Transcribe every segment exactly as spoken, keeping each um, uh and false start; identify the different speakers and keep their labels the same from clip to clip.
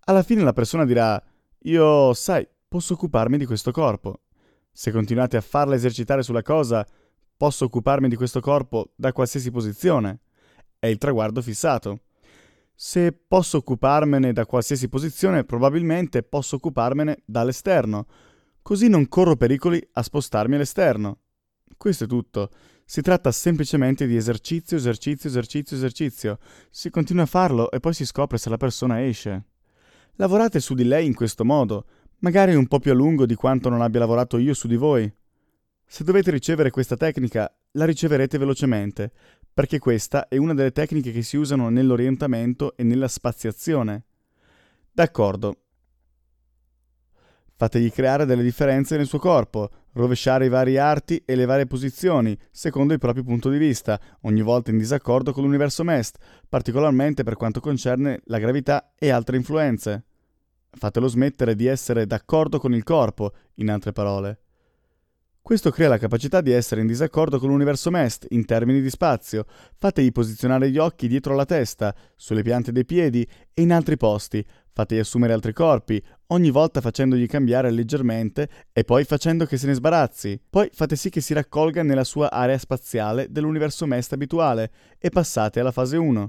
Speaker 1: Alla fine la persona dirà: io, sai, posso occuparmi di questo corpo. Se continuate a farla esercitare sulla cosa, posso occuparmi di questo corpo da qualsiasi posizione. È il traguardo fissato. Se posso occuparmene da qualsiasi posizione, probabilmente posso occuparmene dall'esterno. Così non corro pericoli a spostarmi all'esterno. Questo è tutto. Si tratta semplicemente di esercizio, esercizio, esercizio, esercizio. Si continua a farlo e poi si scopre se la persona esce. Lavorate su di lei in questo modo, magari un po' più a lungo di quanto non abbia lavorato io su di voi. Se dovete ricevere questa tecnica, la riceverete velocemente, perché questa è una delle tecniche che si usano nell'orientamento e nella spaziazione. D'accordo. Fategli creare delle differenze nel suo corpo, rovesciare i vari arti e le varie posizioni, secondo il proprio punto di vista, ogni volta in disaccordo con l'universo M E S T, particolarmente per quanto concerne la gravità e altre influenze. Fatelo smettere di essere d'accordo con il corpo, in altre parole. Questo crea la capacità di essere in disaccordo con l'universo M E S T in termini di spazio. Fategli posizionare gli occhi dietro la testa, sulle piante dei piedi e in altri posti. Fategli assumere altri corpi, ogni volta facendogli cambiare leggermente e poi facendo che se ne sbarazzi. Poi fate sì che si raccolga nella sua area spaziale dell'universo M E S T abituale e passate alla fase uno.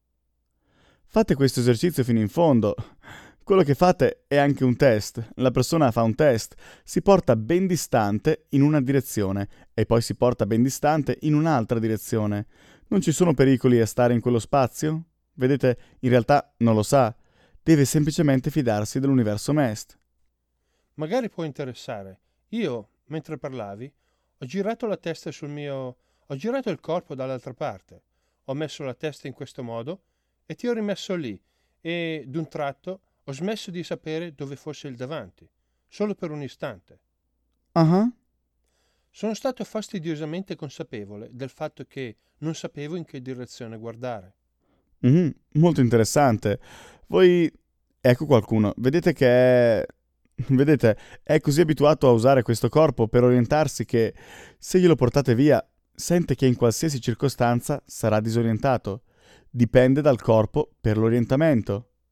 Speaker 1: Fate questo esercizio fino in fondo. Quello che fate è anche un test. La persona fa un test, si porta ben distante in una direzione e poi si porta ben distante in un'altra direzione. Non ci sono pericoli a stare in quello spazio? Vedete, in realtà non lo sa. Deve semplicemente fidarsi dell'universo M E S T.
Speaker 2: Magari può interessare. Io, mentre parlavi, ho girato la testa sul mio... ho girato il corpo dall'altra parte. Ho messo la testa in questo modo e ti ho rimesso lì e, d'un tratto, ho smesso di sapere dove fosse il davanti, solo per un istante.
Speaker 1: Ah,
Speaker 2: Sono stato fastidiosamente consapevole del fatto che non sapevo in che direzione guardare.
Speaker 1: mhm, molto interessante. Voi... Ecco qualcuno. Vedete che è... Vedete, è così abituato a usare questo corpo per orientarsi che, se glielo portate via, sente che in qualsiasi circostanza sarà disorientato. Dipende dal corpo per l'orientamento.